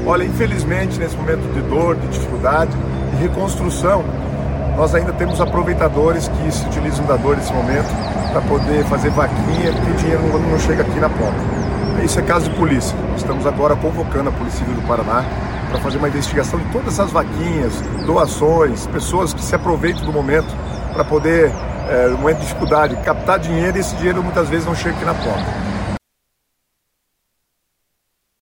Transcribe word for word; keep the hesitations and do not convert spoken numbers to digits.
Olha, infelizmente, nesse momento de dor, de dificuldade, de reconstrução, nós ainda temos aproveitadores que se utilizam da dor nesse momento para poder fazer vaquinha, porque o dinheiro não, não chega aqui na ponta. Isso é caso de polícia. Estamos agora convocando a Polícia Civil do Paraná para fazer uma investigação de todas essas vaquinhas, doações, pessoas que se aproveitam do momento para poder, é, no momento de dificuldade, captar dinheiro e esse dinheiro muitas vezes não chega aqui na ponta.